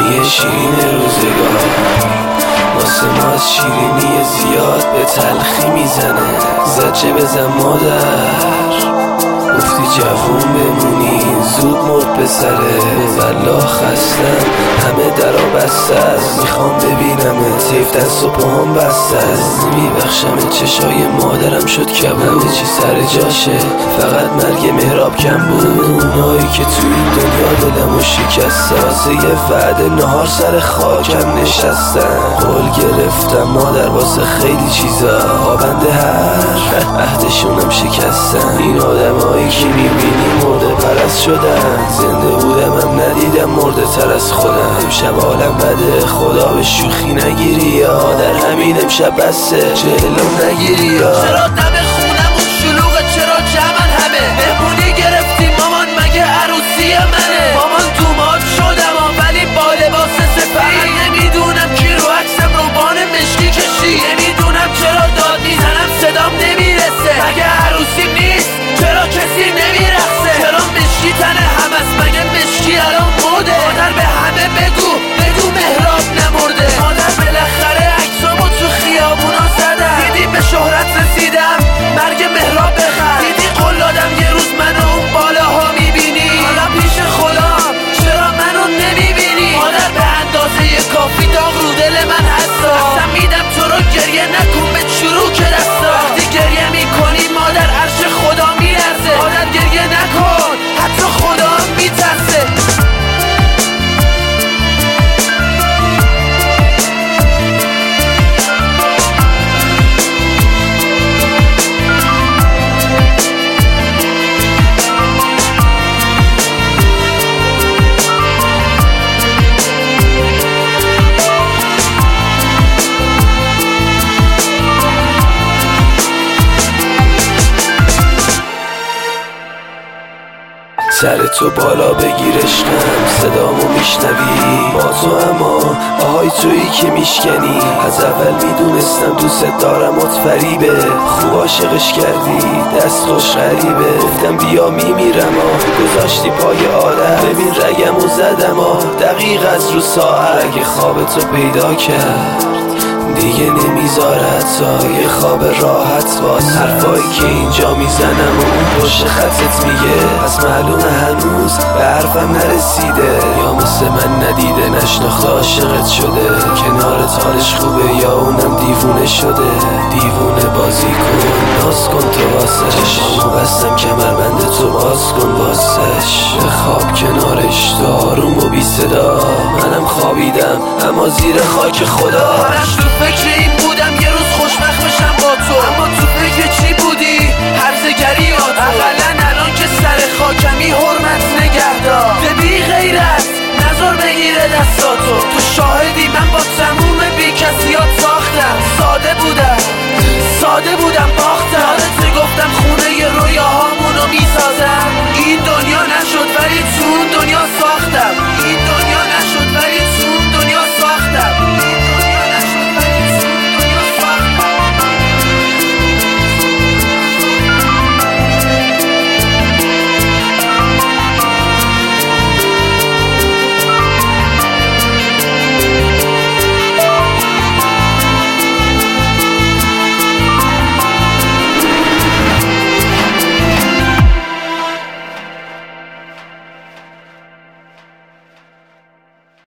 شیرینی شیرین روزگار واسه ما شیرینی زیاد به تلخی میزنه. زجه بزن مادر گفتی جوون بمونی زود مرد پسره. والله خستم همه درا بسته است میخوام ببینمه سیف دست و پاهم بسته است. میبخشم چشای مادرم شد کبود همه چی سر جاشه فقط مرگ مهراب کم بود. اونایی که توی این دنیا دلمو شکستن واسه یه وعده نهار سر خاکم نشستن. قول گرفتم مادر واسه خیلی چیزا آبنده هر عهدشونم شکستن. این آدمایی که میبینی مرده پرست شدن زنده بودم هم ندیدم مرده تر از خودم. امشب عالم بده خدا به شوخی نگیری یا در همین امشب بسته جلوم نگیری یا چرا دم خونمون شلوغه چرا جمعن همه مهمونی گرفتیم مامان مگه عروسی منه. مامان دومات شدم ولی با لباس سفید نمیدونم کی رو عکسم روبان مشکی کشی. نمیدونم چرا داد میزنم صدام نمیرسه مگه عروسیم نیست چرا کسی نمیرقصه. چرا مشکی تنه هم است مگه مشکی الان موده. مادر به همه بگو مهراب نمرده. مادر بالاخره عکسامو تو خیابونا زدم دیدی به شهرت رسیدم مرگ مهراب بخر. دیدی قول دادم یه روز منو اون بالاها میبینی حالا پیش خودم چرا منو نمیبینی. مادر به اندازه کافی داغ رو دل من هستا اصلا میدم تو رو گریه نکن به چروک دستا. وقتی گریه میکنی مادر عرش خدا میلرزه. مادر گریه نکن حتی خدا هم میترسه. سر تو بالا بگیر عشقم صدامو میشنوی با تو اما آهای تویی که میشکنی. از اول میدونستم دوست دارم فریبه خوب عاشقش کردی دست خوش غریبه. گفتم بیا میمیرم گذاشتی پای آدم ببین رگمو زدم دقیق از رو ساعت. اگه خواب تو پیدا کرد دیگه نمیذارد تا یه خواب راحت باز. حرفایی که اینجا میزنم و اون پشت خطت میگه پس معلومه هنوز به حرفم نرسیده یا مثل من ندیده نشناخته عاشقت شده. کنارت حالش خوبه یا اونم دیوونه شده. دیوونه بازی کن ناز کن تو واسه چشامو بستم کمربند تو باز کن واسش. به خواب کنارش تو آروم و بی صدا منم خوابیدم اما زیر خاک خدا. فکر این بودم یه روز خوشبخت بشم با تو اما تو فکر چی بودی؟ هرزگری یا تو؟ اقلن الان که سر خاکمی حرمت نگهدار. ببی غیرت